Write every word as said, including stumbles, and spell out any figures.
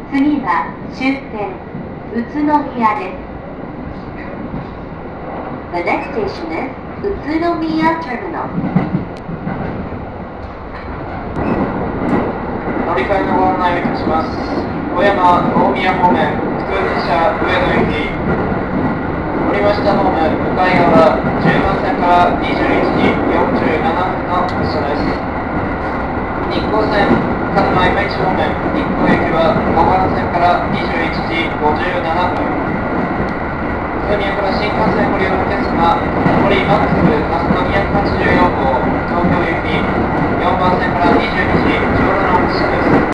次は終点宇都宮です。The next station is 宇都宮 Terminal. 乗り換えのご案内をいたします。小山大宮方面普通列車上野行き、降りましたホーム向かい側じゅうばん線からにじゅういちじよんじゅうななふんの列車です。日光線鹿沼今市方面日光行きは小原線からにじゅういちじごじゅうななふん。宇都宮から新幹線ご利用のお客様、残りマックスマストにひゃくはちじゅうよん号東京行きよんばん線からにじゅうにじちょうどの列車です。